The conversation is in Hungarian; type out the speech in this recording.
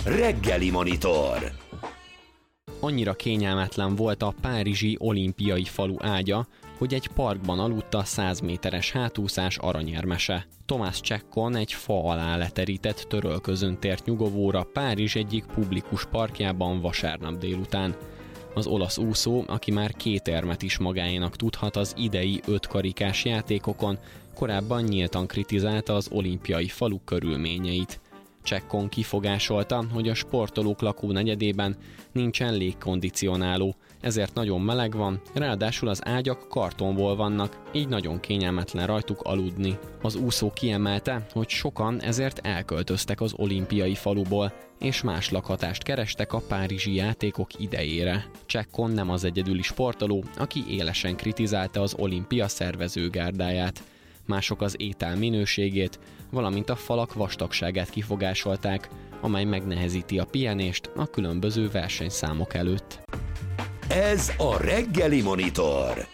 Reggeli Monitor. Annyira kényelmetlen volt a párizsi olimpiai falu ágya, hogy egy parkban aludt a 100 méteres hátúszás aranyérmese. Tomás Csekkon egy fa alá leterített törölközön tért nyugovóra Párizs egyik publikus parkjában vasárnap délután. Az olasz úszó, aki már 2 érmet is magáénak tudhat az idei 5 karikás játékokon, korábban nyíltan kritizálta az olimpiai falu körülményeit. Csekkon kifogásolta, hogy a sportolók lakónegyedében nincsen légkondicionáló, ezért nagyon meleg van, ráadásul az ágyak kartonból vannak, így nagyon kényelmetlen rajtuk aludni. Az úszó kiemelte, hogy sokan ezért elköltöztek az olimpiai faluból, és más lakhatást kerestek a párizsi játékok idejére. Csekkon nem az egyedüli sportoló, aki élesen kritizálta az olimpia szervezőgárdáját. Mások az étel minőségét, valamint a falak vastagságát kifogásolták, amely megnehezíti a pihenést a különböző versenyszámok előtt. Ez a Reggeli Monitor.